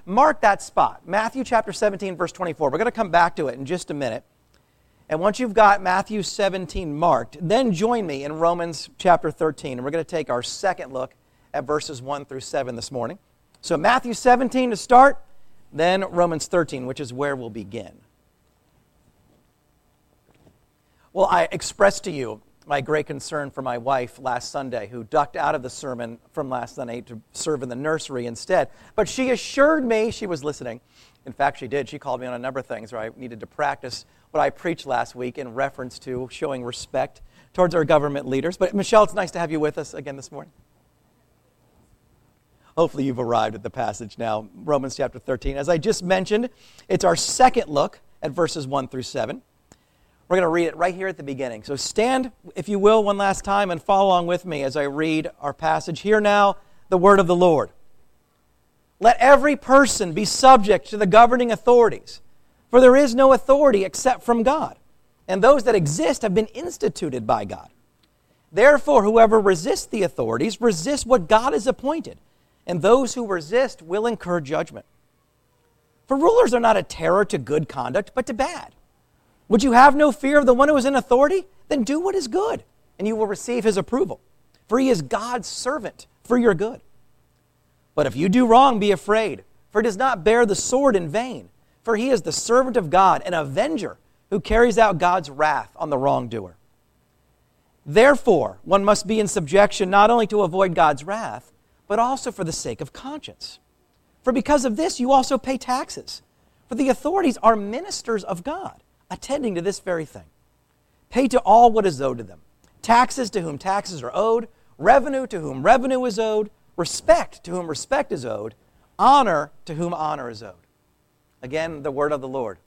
mark that spot. Matthew chapter 17, verse 24. We're going to come back to it in just a minute. And once you've got Matthew 17 marked, then join me in Romans chapter 13. And we're going to take our second look at verses 1 through 7 this morning. So Matthew 17 to start, then Romans 13, which is where we'll begin. Well, I expressed to you my great concern for my wife last Sunday, who ducked out of the sermon from last Sunday to serve in the nursery instead. But she assured me she was listening. In fact, she did. She called me on a number of things where I needed to practice what I preached last week in reference to showing respect towards our government leaders. But Michelle, it's nice to have you with us again this morning. Hopefully you've arrived at the passage now, Romans chapter 13. As I just mentioned, it's our second look at verses 1 through 7. We're going to read it right here at the beginning. So stand, if you will, one last time and follow along with me as I read our passage. Hear now the word of the Lord. Let every person be subject to the governing authorities, for there is no authority except from God, and those that exist have been instituted by God. Therefore, whoever resists the authorities resists what God has appointed, and those who resist will incur judgment. For rulers are not a terror to good conduct, but to bad. Would you have no fear of the one who is in authority? Then do what is good, and you will receive his approval. For he is God's servant for your good. But if you do wrong, be afraid, for he does not bear the sword in vain. For he is the servant of God, an avenger, who carries out God's wrath on the wrongdoer. Therefore, one must be in subjection not only to avoid God's wrath, but also for the sake of conscience. For because of this, you also pay taxes. For the authorities are ministers of God, attending to this very thing. Pay to all what is owed to them. Taxes to whom taxes are owed, revenue to whom revenue is owed, respect to whom respect is owed, honor to whom honor is owed. Again, the word of the Lord.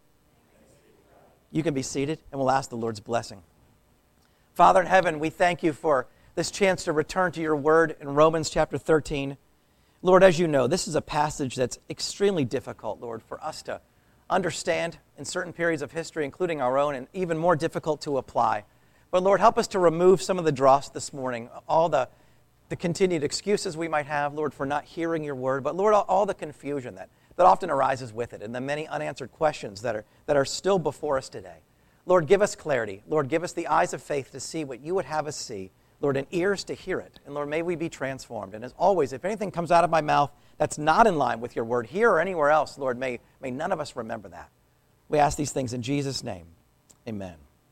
You can be seated, and we'll ask the Lord's blessing. Father in heaven, we thank you for this chance to return to your word in Romans chapter 13. Lord, as you know, this is a passage that's extremely difficult, Lord, for us to understand in certain periods of history, including our own, and even more difficult to apply. But Lord, help us to remove some of the dross this morning, all the continued excuses we might have, Lord, for not hearing your word, but Lord, all the confusion that often arises with it, and the many unanswered questions that are still before us today. Lord, give us clarity. Lord, give us the eyes of faith to see what you would have us see. Lord, and ears to hear it. And Lord, may we be transformed. And as always, if anything comes out of my mouth that's not in line with your word here or anywhere else, Lord, may none of us remember that. We ask these things in Jesus' name. Amen.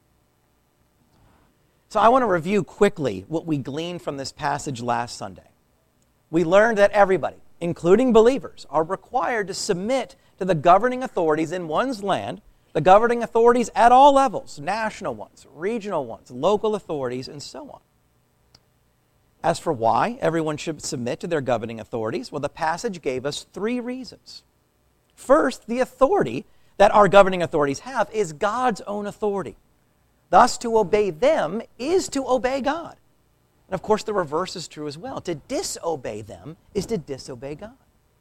So I want to review quickly what we gleaned from this passage last Sunday. We learned that everybody, including believers, are required to submit to the governing authorities in one's land, the governing authorities at all levels, national ones, regional ones, local authorities, and so on. As for why everyone should submit to their governing authorities, well, the passage gave us 3 reasons. First, the authority that our governing authorities have is God's own authority. Thus, to obey them is to obey God. And of course, the reverse is true as well. To disobey them is to disobey God.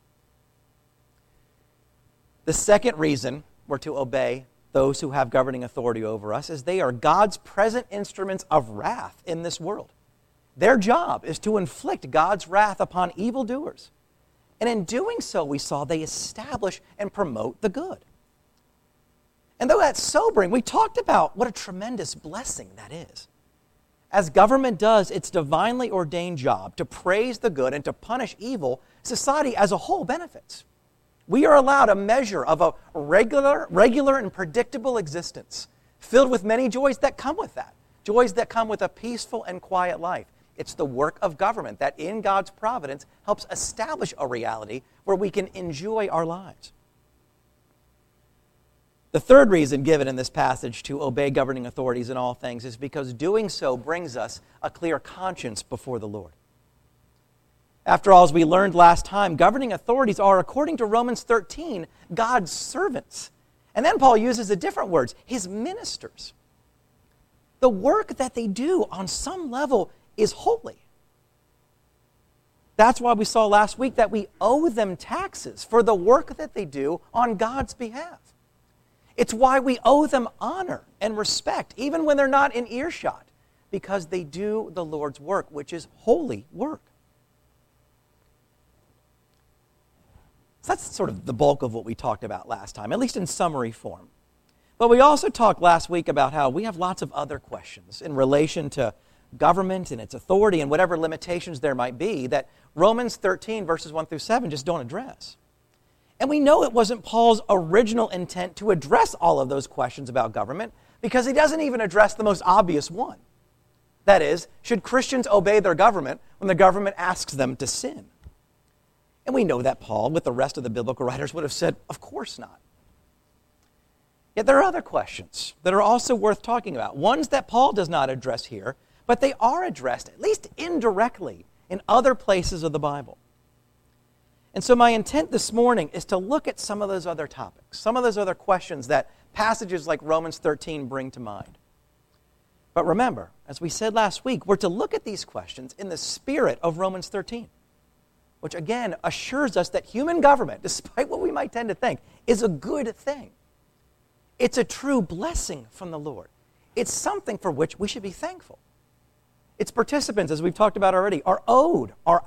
The second reason we're to obey those who have governing authority over us is they are God's present instruments of wrath in this world. Their job is to inflict God's wrath upon evildoers. And in doing so, we saw they establish and promote the good. And though that's sobering, we talked about what a tremendous blessing that is. As government does its divinely ordained job to praise the good and to punish evil, society as a whole benefits. We are allowed a measure of a regular and predictable existence, filled with many joys that come with that, joys that come with a peaceful and quiet life. It's the work of government that in God's providence helps establish a reality where we can enjoy our lives. The third reason given in this passage to obey governing authorities in all things is because doing so brings us a clear conscience before the Lord. After all, as we learned last time, governing authorities are, according to Romans 13, God's servants. And then Paul uses the different words, his ministers. The work that they do on some level is holy. That's why we saw last week that we owe them taxes for the work that they do on God's behalf. It's why we owe them honor and respect, even when they're not in earshot, because they do the Lord's work, which is holy work. So that's sort of the bulk of what we talked about last time, at least in summary form. But we also talked last week about how we have lots of other questions in relation to government and its authority and whatever limitations there might be that Romans 13, verses 1 through 7 just don't address. And we know it wasn't Paul's original intent to address all of those questions about government because he doesn't even address the most obvious one. That is, should Christians obey their government when the government asks them to sin? And we know that Paul, with the rest of the biblical writers, would have said, of course not. Yet there are other questions that are also worth talking about, ones that Paul does not address here, but they are addressed, at least indirectly, in other places of the Bible. And so my intent this morning is to look at some of those other topics, some of those other questions that passages like Romans 13 bring to mind. But remember, as we said last week, we're to look at these questions in the spirit of Romans 13, which again assures us that human government, despite what we might tend to think, is a good thing. It's a true blessing from the Lord. It's something for which we should be thankful. Its participants, as we've talked about already, are owed our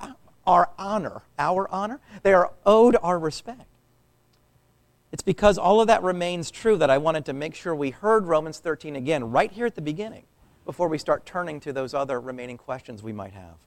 honor. They are owed our respect. It's because all of that remains true that I wanted to make sure we heard Romans 13 again right here at the beginning before we start turning to those other remaining questions we might have.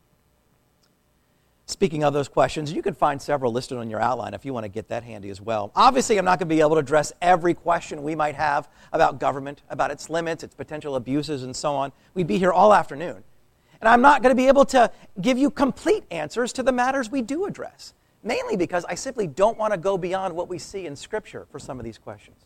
Speaking of those questions, you can find several listed on your outline if you want to get that handy as well. Obviously, I'm not going to be able to address every question we might have about government, about its limits, its potential abuses, and so on. We'd be here all afternoon. And I'm not going to be able to give you complete answers to the matters we do address, mainly because I simply don't want to go beyond what we see in Scripture for some of these questions.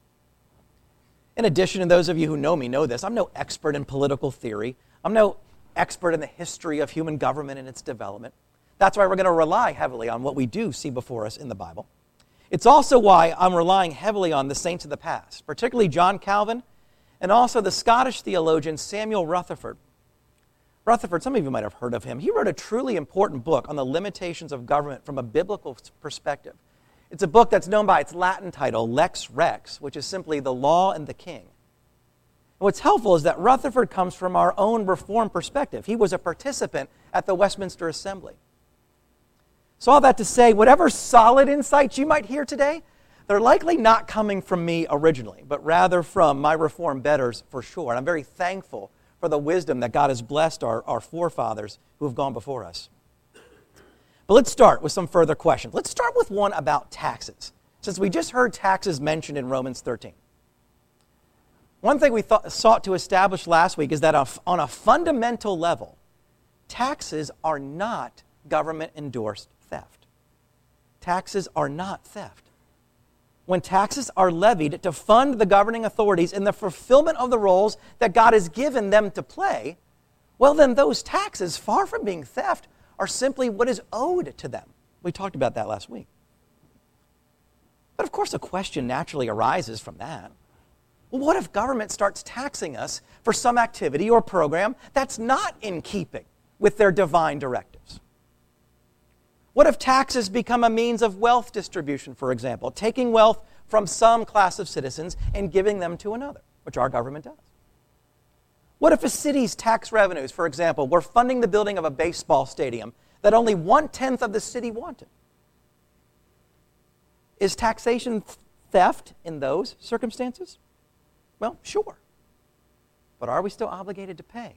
In addition, and those of you who know me know this, I'm no expert in political theory. I'm no expert in the history of human government and its development. That's why we're going to rely heavily on what we do see before us in the Bible. It's also why I'm relying heavily on the saints of the past, particularly John Calvin and also the Scottish theologian Samuel Rutherford. Rutherford, some of you might have heard of him. He wrote a truly important book on the limitations of government from a biblical perspective. It's a book that's known by its Latin title, Lex Rex, which is simply the law and the king. And what's helpful is that Rutherford comes from our own Reformed perspective. He was a participant at the Westminster Assembly. So all that to say, whatever solid insights you might hear today, they're likely not coming from me originally, but rather from my Reformed betters for sure. And I'm very thankful for the wisdom that God has blessed our forefathers who have gone before us. But let's start with some further questions. Let's start with one about taxes, since we just heard taxes mentioned in Romans 13. One thing we sought to establish last week is that on a fundamental level, taxes are not government-endorsed theft. Taxes are not theft. When taxes are levied to fund the governing authorities in the fulfillment of the roles that God has given them to play, well then those taxes, far from being theft, are simply what is owed to them. We talked about that last week. But of course a question naturally arises from that. Well, what if government starts taxing us for some activity or program that's not in keeping with their divine directives? What if taxes become a means of wealth distribution, for example, taking wealth from some class of citizens and giving them to another, which our government does? What if a city's tax revenues, for example, were funding the building of a baseball stadium that only 1/10 of the city wanted? Is taxation theft in those circumstances? Well, sure. But are we still obligated to pay?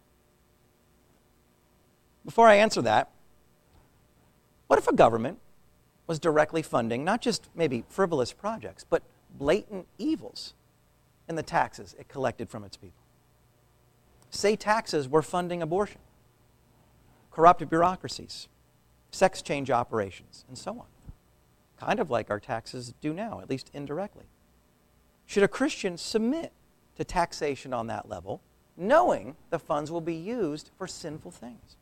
Before I answer that, what if a government was directly funding not just maybe frivolous projects, but blatant evils in the taxes it collected from its people? Say taxes were funding abortion, corrupt bureaucracies, sex change operations, and so on. Kind of like our taxes do now, at least indirectly. Should a Christian submit to taxation on that level, knowing the funds will be used for sinful things?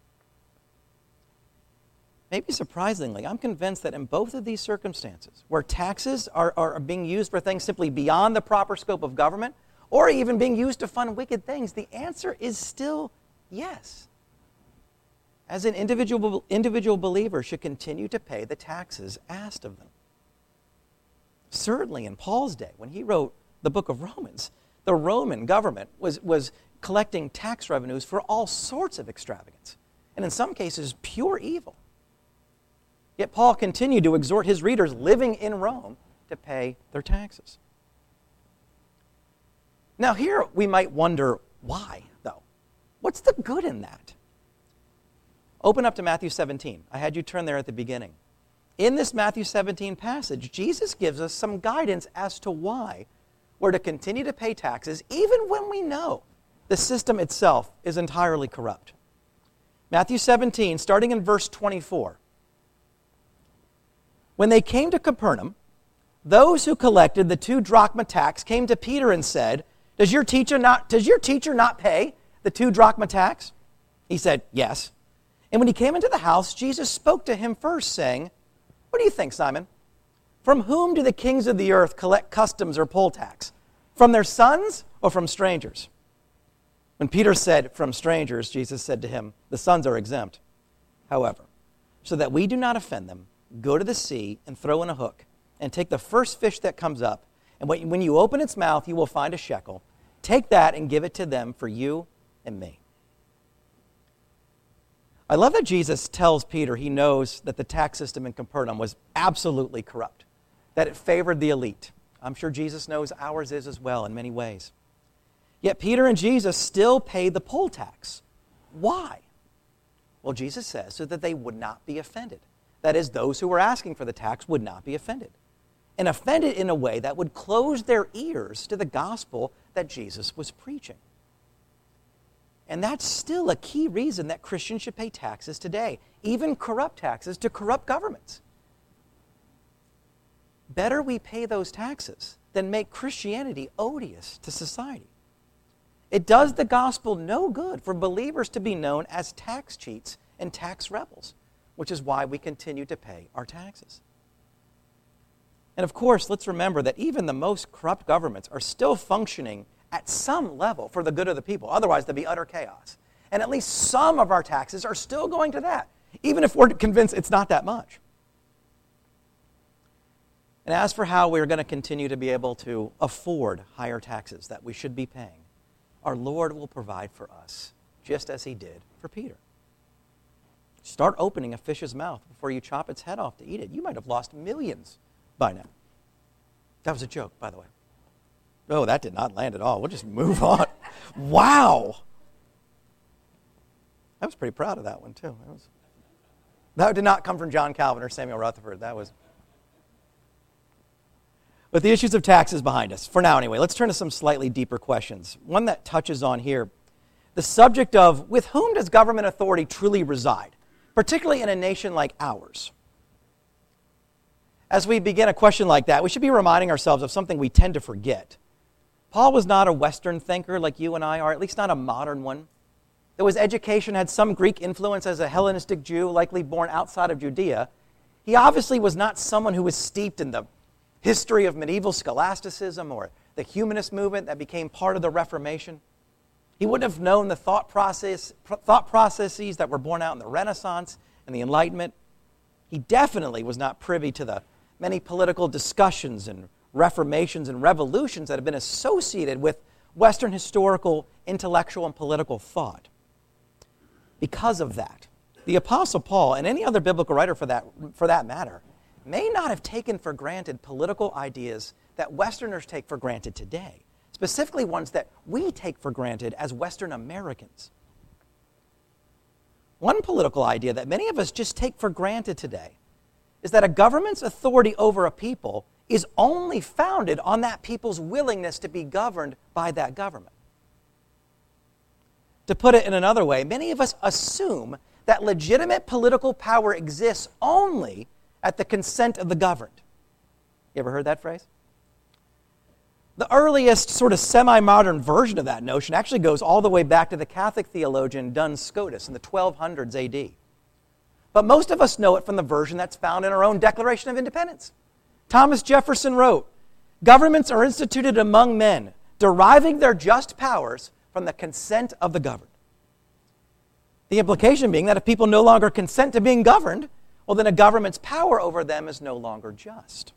Maybe surprisingly, I'm convinced that in both of these circumstances, where taxes are being used for things simply beyond the proper scope of government, or even being used to fund wicked things, the answer is still yes. As an individual believer should continue to pay the taxes asked of them. Certainly in Paul's day, when he wrote the book of Romans, the Roman government was collecting tax revenues for all sorts of extravagance, and in some cases, pure evil. Yet Paul continued to exhort his readers living in Rome to pay their taxes. Now here we might wonder, why, though? What's the good in that? Open up to Matthew 17. I had you turn there at the beginning. In this Matthew 17 passage, Jesus gives us some guidance as to why we're to continue to pay taxes even when we know the system itself is entirely corrupt. Matthew 17, starting in verse 24. When they came to Capernaum, those who collected the 2 drachma tax came to Peter and said, Does your teacher not pay the 2 drachma tax? He said, Yes. And when he came into the house, Jesus spoke to him first, saying, What do you think, Simon? From whom do the kings of the earth collect customs or poll tax? From their sons or from strangers? When Peter said, From strangers, Jesus said to him, The sons are exempt. However, so that we do not offend them, go to the sea and throw in a hook, and take the first fish that comes up, and when you open its mouth, you will find a shekel. Take that and give it to them for you and me. I love that Jesus tells Peter he knows that the tax system in Capernaum was absolutely corrupt, that it favored the elite. I'm sure Jesus knows ours is as well in many ways. Yet Peter and Jesus still paid the poll tax. Why? Well, Jesus says so that they would not be offended. That is, those who were asking for the tax would not be offended. And offended in a way that would close their ears to the gospel that Jesus was preaching. And that's still a key reason that Christians should pay taxes today, even corrupt taxes to corrupt governments. Better we pay those taxes than make Christianity odious to society. It does the gospel no good for believers to be known as tax cheats and tax rebels, which is why we continue to pay our taxes. And of course, let's remember that even the most corrupt governments are still functioning at some level for the good of the people. Otherwise, there'd be utter chaos. And at least some of our taxes are still going to that, even if we're convinced it's not that much. And as for how we're going to continue to be able to afford higher taxes that we should be paying, our Lord will provide for us, just as he did for Peter. Start opening a fish's mouth before you chop its head off to eat it. You might have lost millions by now. That was a joke, by the way. Oh, that did not land at all. We'll just move on. Wow. I was pretty proud of that one, too. That did not come from John Calvin or Samuel Rutherford. But the issues of taxes behind us, for now anyway. Let's turn to some slightly deeper questions. One that touches on here, the subject of with whom does government authority truly reside, particularly in a nation like ours? As we begin a question like that, we should be reminding ourselves of something we tend to forget. Paul was not a Western thinker like you and I are, at least not a modern one. Though his education had some Greek influence as a Hellenistic Jew, likely born outside of Judea, he obviously was not someone who was steeped in the history of medieval scholasticism or the humanist movement that became part of the Reformation. He wouldn't have known the thought processes that were born out in the Renaissance and the Enlightenment. He definitely was not privy to the many political discussions and reformations and revolutions that have been associated with Western historical, intellectual, and political thought. Because of that, the Apostle Paul, and any other biblical writer for that matter, may not have taken for granted political ideas that Westerners take for granted today, specifically ones that we take for granted as Western Americans. One political idea that many of us just take for granted today is that a government's authority over a people is only founded on that people's willingness to be governed by that government. To put it in another way, many of us assume that legitimate political power exists only at the consent of the governed. You ever heard that phrase? The earliest sort of semi-modern version of that notion actually goes all the way back to the Catholic theologian Duns Scotus in the 1200s AD. But most of us know it from the version that's found in our own Declaration of Independence. Thomas Jefferson wrote, "Governments are instituted among men, deriving their just powers from the consent of the governed." The implication being that if people no longer consent to being governed, well, then a government's power over them is no longer just.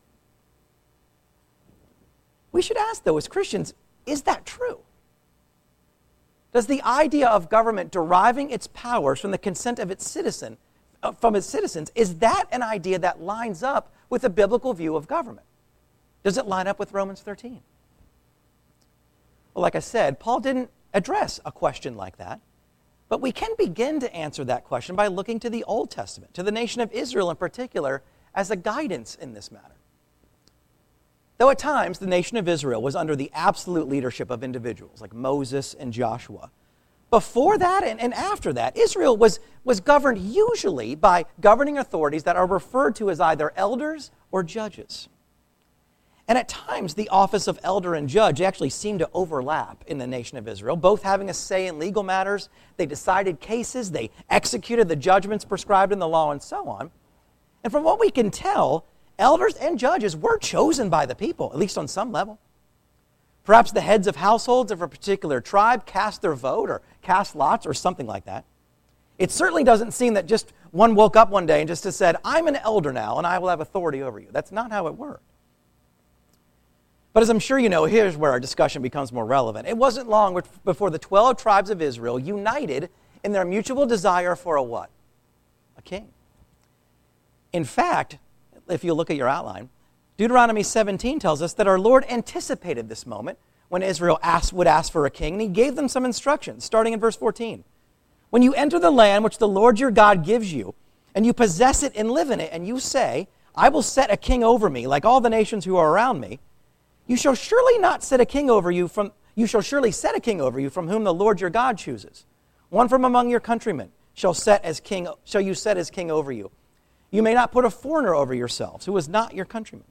We should ask, though, as Christians, is that true? Does the idea of government deriving its powers from the consent of its citizen from his citizens. Is that an idea that lines up with a biblical view of government? Does it line up with Romans 13? Well, like I said, Paul didn't address a question like that, but we can begin to answer that question by looking to the Old Testament, to the nation of Israel in particular, as a guidance in this matter. Though at times the nation of Israel was under the absolute leadership of individuals like Moses and Joshua, before that and after that, Israel was governed usually by governing authorities that are referred to as either elders or judges. And at times, the office of elder and judge actually seemed to overlap in the nation of Israel, both having a say in legal matters. They decided cases, they executed the judgments prescribed in the law, and so on. And from what we can tell, elders and judges were chosen by the people, at least on some level. Perhaps the heads of households of a particular tribe cast their vote or cast lots or something like that. It certainly doesn't seem that just one woke up one day and just said, I'm an elder now and I will have authority over you. That's not how it worked. But as I'm sure you know, here's where our discussion becomes more relevant. It wasn't long before the 12 tribes of Israel united in their mutual desire for a what? A king. In fact, if you look at your outline, Deuteronomy 17 tells us that our Lord anticipated this moment when Israel would ask for a king, and he gave them some instructions, starting in verse 14. When you enter the land which the Lord your God gives you, and you possess it and live in it, and you say, I will set a king over me, like all the nations who are around me, you shall surely set a king over you from whom the Lord your God chooses. One from among your countrymen shall you set as king over you. You may not put a foreigner over yourselves, who is not your countryman.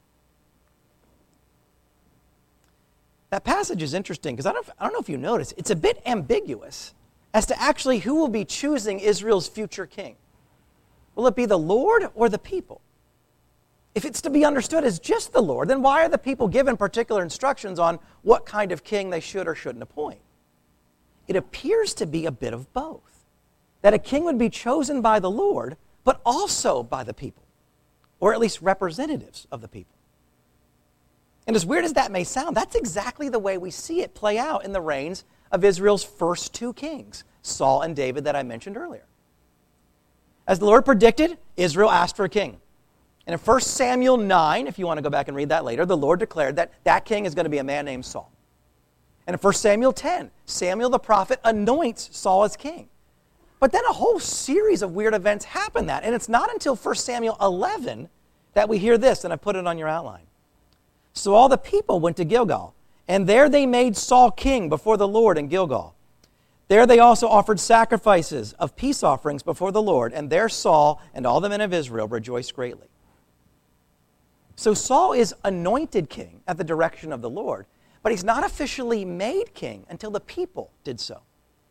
That passage is interesting because I don't know if you notice, it's a bit ambiguous as to actually who will be choosing Israel's future king. Will it be the Lord or the people? If it's to be understood as just the Lord, then why are the people given particular instructions on what kind of king they should or shouldn't appoint? It appears to be a bit of both. That a king would be chosen by the Lord, but also by the people, or at least representatives of the people. And as weird as that may sound, that's exactly the way we see it play out in the reigns of Israel's first two kings, Saul and David, that I mentioned earlier. As the Lord predicted, Israel asked for a king. And in 1 Samuel 9, if you want to go back and read that later, the Lord declared that that king is going to be a man named Saul. And in 1 Samuel 10, Samuel the prophet anoints Saul as king. But then a whole series of weird events happen that. And it's not until 1 Samuel 11 that we hear this, and I put it on your outline. So all the people went to Gilgal, and there they made Saul king before the Lord in Gilgal. There they also offered sacrifices of peace offerings before the Lord, and there Saul and all the men of Israel rejoiced greatly. So Saul is anointed king at the direction of the Lord, but he's not officially made king until the people did so.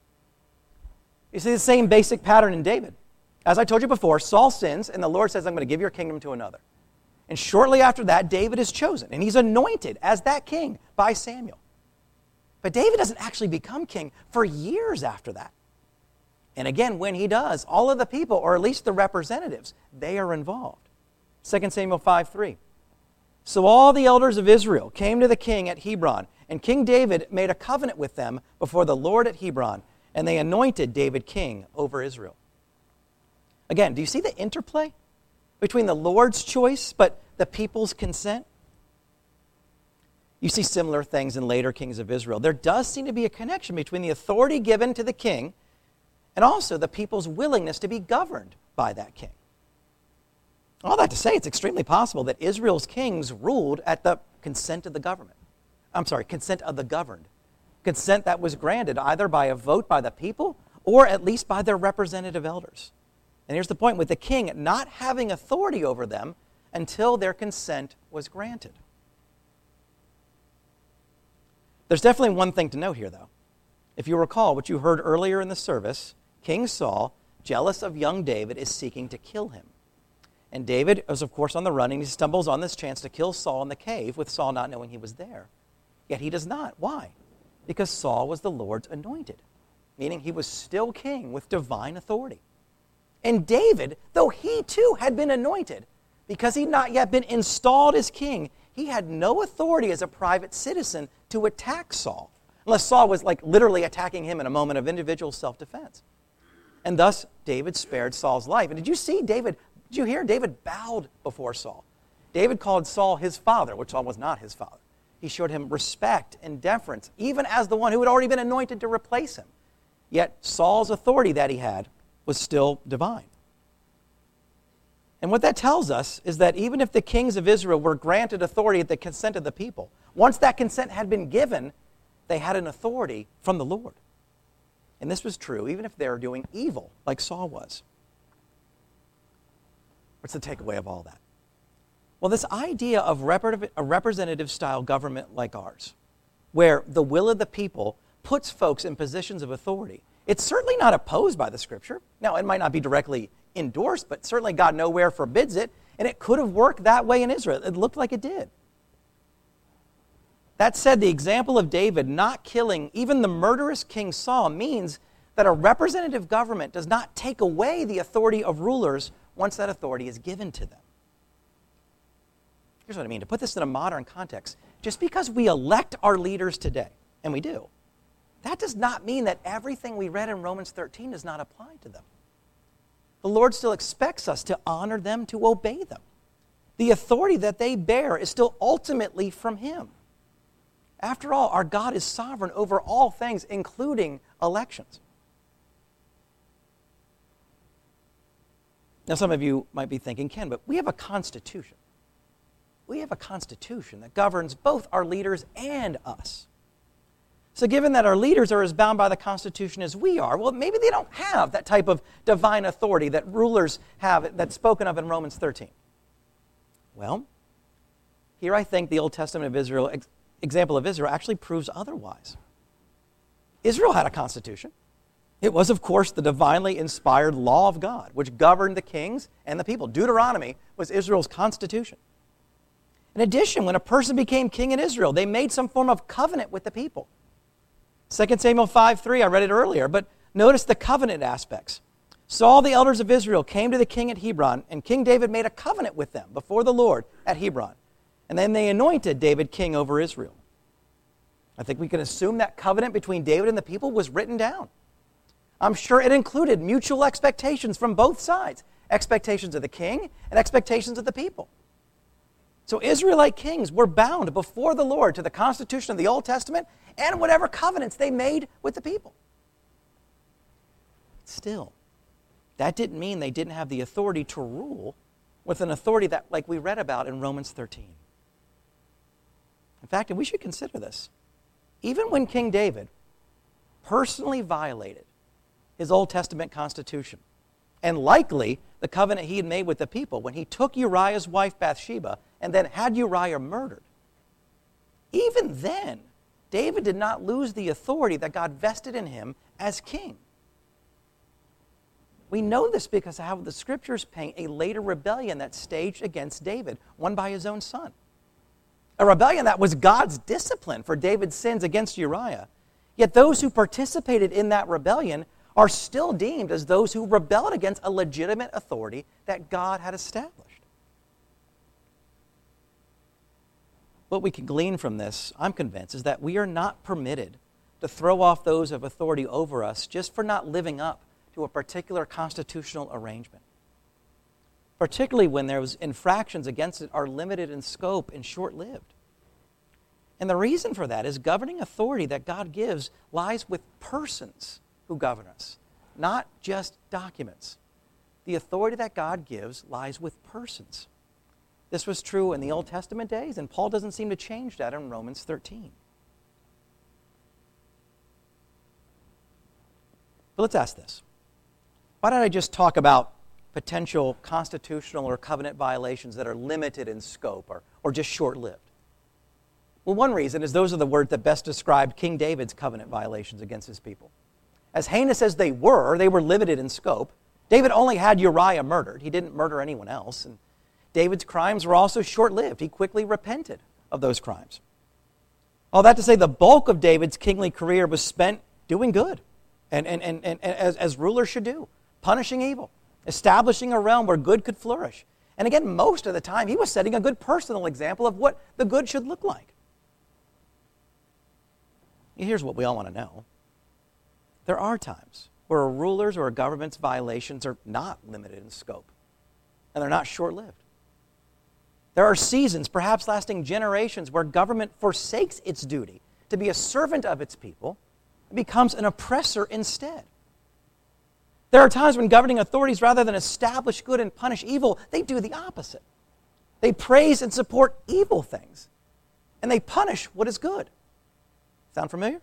You see the same basic pattern in David. As I told you before, Saul sins, and the Lord says, I'm going to give your kingdom to another. And shortly after that, David is chosen, and he's anointed as that king by Samuel. But David doesn't actually become king for years after that. And again, when he does, all of the people, or at least the representatives, they are involved. 2 Samuel 5:3. So all the elders of Israel came to the king at Hebron, and King David made a covenant with them before the Lord at Hebron, and they anointed David king over Israel. Again, do you see the interplay between the Lord's choice but the people's consent? You see similar things in later kings of Israel. There does seem to be a connection between the authority given to the king and also the people's willingness to be governed by that king. All that to say, it's extremely possible that Israel's kings ruled at the consent of the government. Consent of the governed. Consent that was granted either by a vote by the people or at least by their representative elders. And here's the point, with the king not having authority over them until their consent was granted. There's definitely one thing to note here, though. If you recall what you heard earlier in the service, King Saul, jealous of young David, is seeking to kill him. And David is, of course, on the run, and he stumbles on this chance to kill Saul in the cave, with Saul not knowing he was there. Yet he does not. Why? Because Saul was the Lord's anointed, meaning he was still king with divine authority. And David, though he too had been anointed, because he'd not yet been installed as king, he had no authority as a private citizen to attack Saul, unless Saul was like literally attacking him in a moment of individual self-defense. And thus, David spared Saul's life. And did you hear David bowed before Saul? David called Saul his father, which Saul was not his father. He showed him respect and deference, even as the one who had already been anointed to replace him. Yet Saul's authority that he had was still divine. And what that tells us is that even if the kings of Israel were granted authority at the consent of the people, once that consent had been given, they had an authority from the Lord. And this was true even if they were doing evil like Saul was. What's the takeaway of all that? Well, this idea of a representative-style government like ours, where the will of the people puts folks in positions of authority, it's certainly not opposed by the Scripture. Now, it might not be directly endorsed, but certainly God nowhere forbids it, and it could have worked that way in Israel. It looked like it did. That said, the example of David not killing even the murderous King Saul means that a representative government does not take away the authority of rulers once that authority is given to them. Here's what I mean. To put this in a modern context, just because we elect our leaders today, and we do, that does not mean that everything we read in Romans 13 does not apply to them. The Lord still expects us to honor them, to obey them. The authority that they bear is still ultimately from Him. After all, our God is sovereign over all things, including elections. Now, some of you might be thinking, Ken, but we have a constitution. We have a constitution that governs both our leaders and us. So given that our leaders are as bound by the Constitution as we are, well, maybe they don't have that type of divine authority that rulers have that's spoken of in Romans 13. Well, here I think the Old Testament of Israel, example of Israel, actually proves otherwise. Israel had a constitution. It was, of course, the divinely inspired law of God, which governed the kings and the people. Deuteronomy was Israel's constitution. In addition, when a person became king in Israel, they made some form of covenant with the people. 2 Samuel 5:3, I read it earlier, but notice the covenant aspects. So all the elders of Israel came to the king at Hebron, and King David made a covenant with them before the Lord at Hebron. And then they anointed David king over Israel. I think we can assume that covenant between David and the people was written down. I'm sure it included mutual expectations from both sides, expectations of the king and expectations of the people. So Israelite kings were bound before the Lord to the Constitution of the Old Testament and whatever covenants they made with the people. Still, that didn't mean they didn't have the authority to rule with an authority that, like we read about in Romans 13. In fact, and we should consider this, even when King David personally violated his Old Testament constitution, and likely the covenant he had made with the people when he took Uriah's wife Bathsheba and then had Uriah murdered, even then, David did not lose the authority that God vested in him as king. We know this because of how the Scriptures paint a later rebellion that staged against David, won by his own son. A rebellion that was God's discipline for David's sins against Uriah. Yet those who participated in that rebellion are still deemed as those who rebelled against a legitimate authority that God had established. What we can glean from this, I'm convinced, is that we are not permitted to throw off those of authority over us just for not living up to a particular constitutional arrangement, particularly when those infractions against it are limited in scope and short-lived. And the reason for that is governing authority that God gives lies with persons who govern us, not just documents. The authority that God gives lies with persons. This was true in the Old Testament days, and Paul doesn't seem to change that in Romans 13. But let's ask this. Why don't I just talk about potential constitutional or covenant violations that are limited in scope or just short-lived? Well, one reason is those are the words that best described King David's covenant violations against his people. As heinous as they were limited in scope. David only had Uriah murdered. He didn't murder anyone else. And David's crimes were also short-lived. He quickly repented of those crimes. All that to say, the bulk of David's kingly career was spent doing good, and as rulers should do, punishing evil, establishing a realm where good could flourish. And again, most of the time, he was setting a good personal example of what the good should look like. Here's what we all want to know. There are times where a ruler's or a government's violations are not limited in scope, and they're not short-lived. There are seasons, perhaps lasting generations, where government forsakes its duty to be a servant of its people and becomes an oppressor instead. There are times when governing authorities, rather than establish good and punish evil, they do the opposite. They praise and support evil things, and they punish what is good. Sound familiar?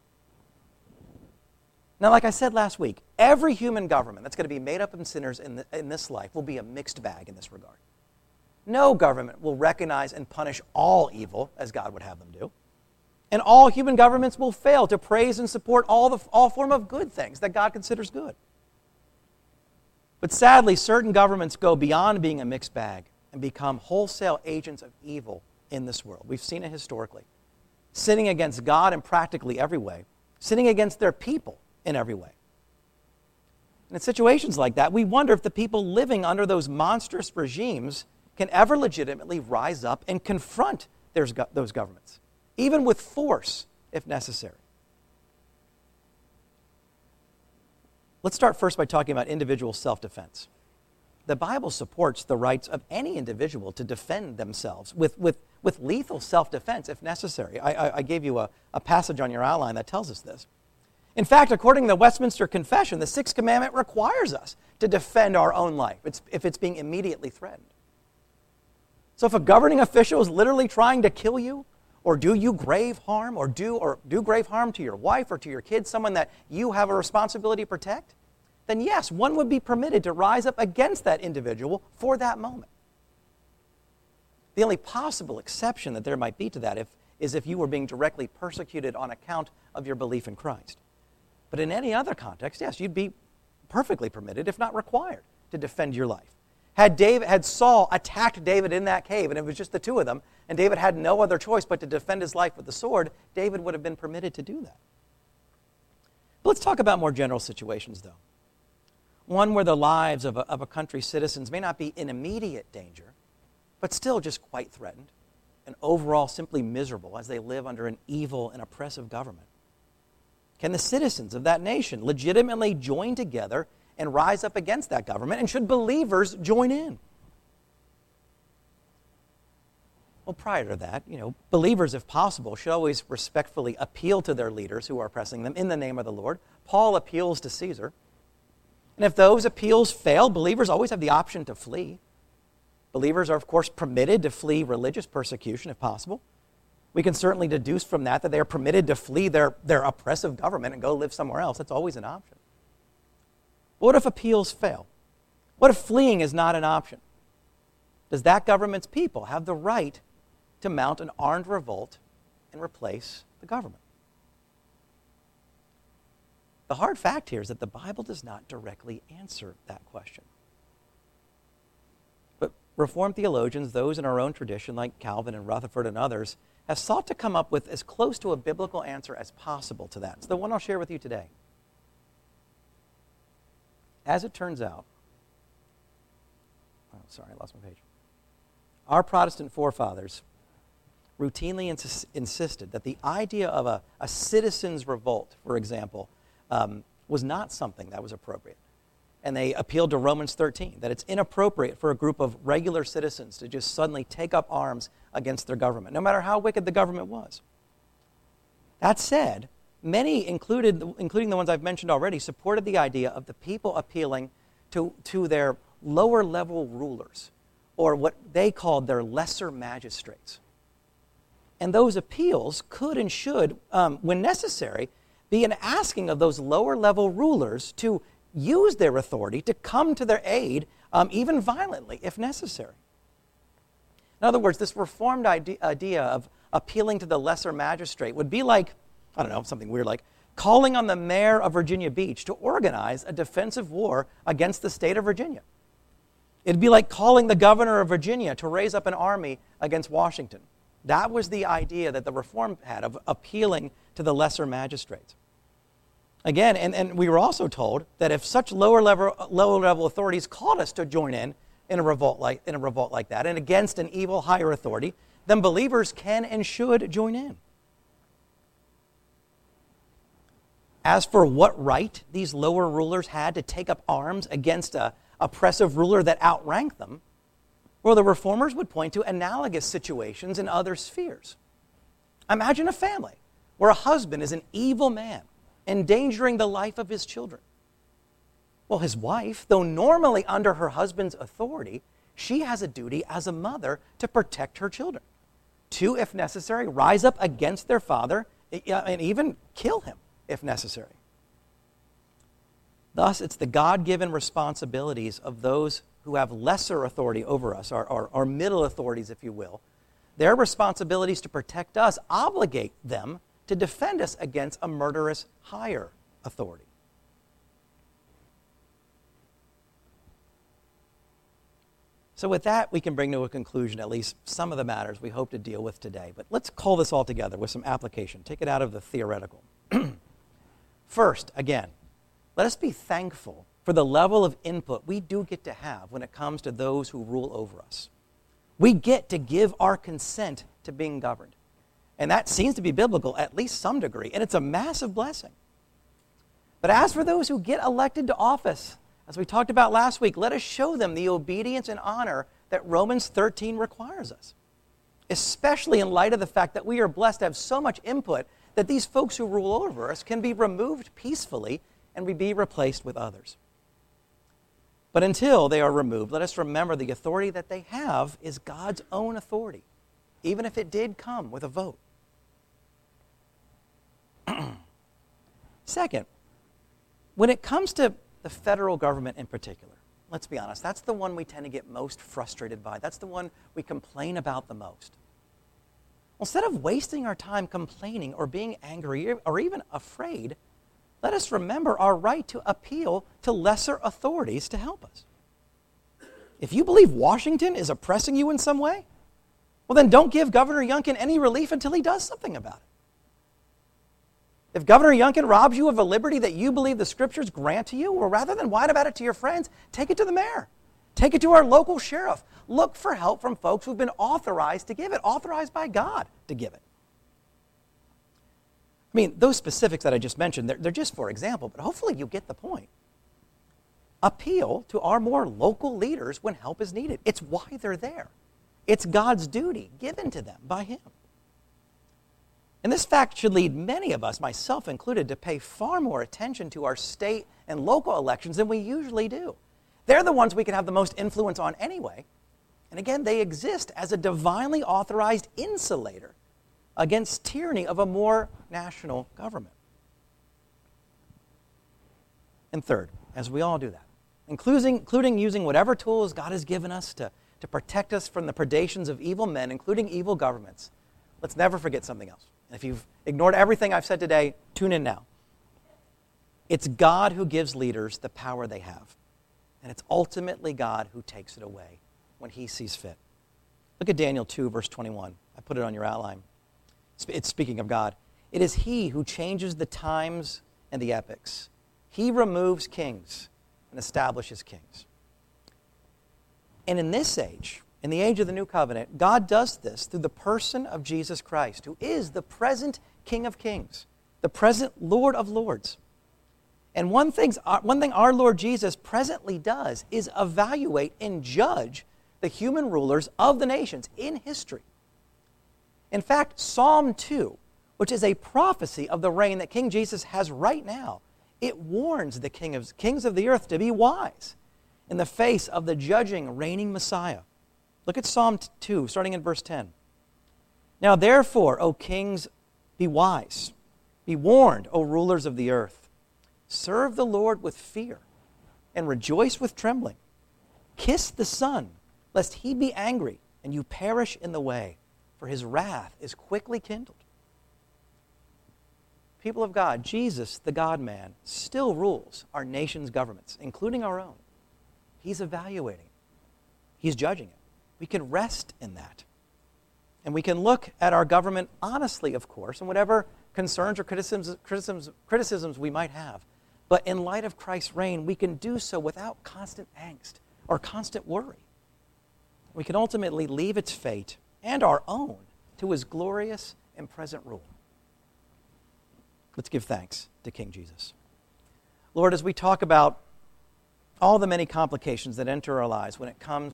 Now, like I said last week, every human government that's going to be made up of sinners in this life will be a mixed bag in this regard. No government will recognize and punish all evil as God would have them do. And all human governments will fail to praise and support all form of good things that God considers good. But sadly, certain governments go beyond being a mixed bag and become wholesale agents of evil in this world. We've seen it historically. Sinning against God in practically every way. Sinning against their people in every way. And in situations like that, we wonder if the people living under those monstrous regimes can ever legitimately rise up and confront those governments, even with force if necessary. Let's start first by talking about individual self-defense. The Bible supports the rights of any individual to defend themselves with lethal self-defense if necessary. I gave you a passage on your outline that tells us this. In fact, according to the Westminster Confession, the Sixth Commandment requires us to defend our own life if it's being immediately threatened. So if a governing official is literally trying to kill you, or do you grave harm, or do grave harm to your wife or to your kids, someone that you have a responsibility to protect, then yes, one would be permitted to rise up against that individual for that moment. The only possible exception that there might be to that is if you were being directly persecuted on account of your belief in Christ. But in any other context, yes, you'd be perfectly permitted, if not required, to defend your life. Had Saul attacked David in that cave, and it was just the two of them, and David had no other choice but to defend his life with the sword, David would have been permitted to do that. But let's talk about more general situations, though. One where the lives of a country's citizens may not be in immediate danger, but still just quite threatened, and overall simply miserable as they live under an evil and oppressive government. Can the citizens of that nation legitimately join together and rise up against that government? And should believers join in? Well, prior to that, believers, if possible, should always respectfully appeal to their leaders who are oppressing them in the name of the Lord. Paul appeals to Caesar. And if those appeals fail, believers always have the option to flee. Believers are, of course, permitted to flee religious persecution if possible. We can certainly deduce from that they are permitted to flee their oppressive government and go live somewhere else. That's always an option. But what if appeals fail? What if fleeing is not an option? Does that government's people have the right to mount an armed revolt and replace the government? The hard fact here is that the Bible does not directly answer that question. But Reformed theologians, those in our own tradition like Calvin and Rutherford and others, have sought to come up with as close to a biblical answer as possible to that. It's the one I'll share with you today. As it turns out, I lost my page. Our Protestant forefathers routinely insisted that the idea of a citizen's revolt, for example, was not something that was appropriate. And they appealed to Romans 13, that it's inappropriate for a group of regular citizens to just suddenly take up arms against their government, no matter how wicked the government was. That said, many, including the ones I've mentioned already, supported the idea of the people appealing to their lower-level rulers, or what they called their lesser magistrates. And those appeals could and should, when necessary, be an asking of those lower-level rulers to use their authority to come to their aid, even violently, if necessary. In other words, this Reformed idea of appealing to the lesser magistrate would be like, something weird like calling on the mayor of Virginia Beach to organize a defensive war against the state of Virginia. It'd be like calling the governor of Virginia to raise up an army against Washington. That was the idea that the Reformed had of appealing to the lesser magistrates. Again, and we were also told that if such lower level authorities called us to join in a revolt like that, and against an evil higher authority, then believers can and should join in. As for what right these lower rulers had to take up arms against an oppressive ruler that outranked them, well, the reformers would point to analogous situations in other spheres. Imagine a family where a husband is an evil man, endangering the life of his children. Well, his wife, though normally under her husband's authority, she has a duty as a mother to protect her children, to, if necessary, rise up against their father and even kill him if necessary. Thus, it's the God-given responsibilities of those who have lesser authority over us, or middle authorities, if you will. Their responsibilities to protect us obligate them to defend us against a murderous higher authority. So with that, we can bring to a conclusion at least some of the matters we hope to deal with today. But let's call this all together with some application. Take it out of the theoretical. First, again, let us be thankful for the level of input we do get to have when it comes to those who rule over us. We get to give our consent to being governed. And that seems to be biblical, at least some degree, and it's a massive blessing. But as for those who get elected to office, as we talked about last week, let us show them the obedience and honor that Romans 13 requires us, especially in light of the fact that we are blessed to have so much input that these folks who rule over us can be removed peacefully and be replaced with others. But until they are removed, let us remember the authority that they have is God's own authority, even if it did come with a vote. Second, when it comes to the federal government in particular, let's be honest, that's the one we tend to get most frustrated by. That's the one we complain about the most. Instead of wasting our time complaining or being angry or even afraid, let us remember our right to appeal to lesser authorities to help us. If you believe Washington is oppressing you in some way, well then don't give Governor Youngkin any relief until he does something about it. If Governor Youngkin robs you of a liberty that you believe the Scriptures grant to you, well, rather than whine about it to your friends, take it to the mayor. Take it to our local sheriff. Look for help from folks who've been authorized to give it, authorized by God to give it. I mean, those specifics that I just mentioned, they're just for example, but hopefully you get the point. Appeal to our more local leaders when help is needed. It's why they're there. It's God's duty given to them by Him. And this fact should lead many of us, myself included, to pay far more attention to our state and local elections than we usually do. They're the ones we can have the most influence on anyway. And again, they exist as a divinely authorized insulator against tyranny of a more national government. And third, as we all do that, including using whatever tools God has given us to protect us from the predations of evil men, including evil governments, let's never forget something else. If you've ignored everything I've said today, tune in now. It's God who gives leaders the power they have. And it's ultimately God who takes it away when He sees fit. Look at Daniel 2, verse 21. I put it on your outline. It's speaking of God. It is He who changes the times and the epochs. He removes kings and establishes kings. And in this age, in the age of the New Covenant, God does this through the person of Jesus Christ, who is the present King of Kings, the present Lord of Lords. And one thing our Lord Jesus presently does is evaluate and judge the human rulers of the nations in history. In fact, Psalm 2, which is a prophecy of the reign that King Jesus has right now, it warns the kings of the earth to be wise in the face of the judging, reigning Messiah. Look at Psalm 2, starting in verse 10. Now therefore, O kings, be wise. Be warned, O rulers of the earth. Serve the Lord with fear and rejoice with trembling. Kiss the Son, lest He be angry and you perish in the way, for His wrath is quickly kindled. People of God, Jesus, the God-man, still rules our nation's governments, including our own. He's evaluating. He's judging it. We can rest in that. And we can look at our government honestly, of course, and whatever concerns or criticisms we might have. But in light of Christ's reign, we can do so without constant angst or constant worry. We can ultimately leave its fate and our own to His glorious and present rule. Let's give thanks to King Jesus. Lord, as we talk about all the many complications that enter our lives when it comes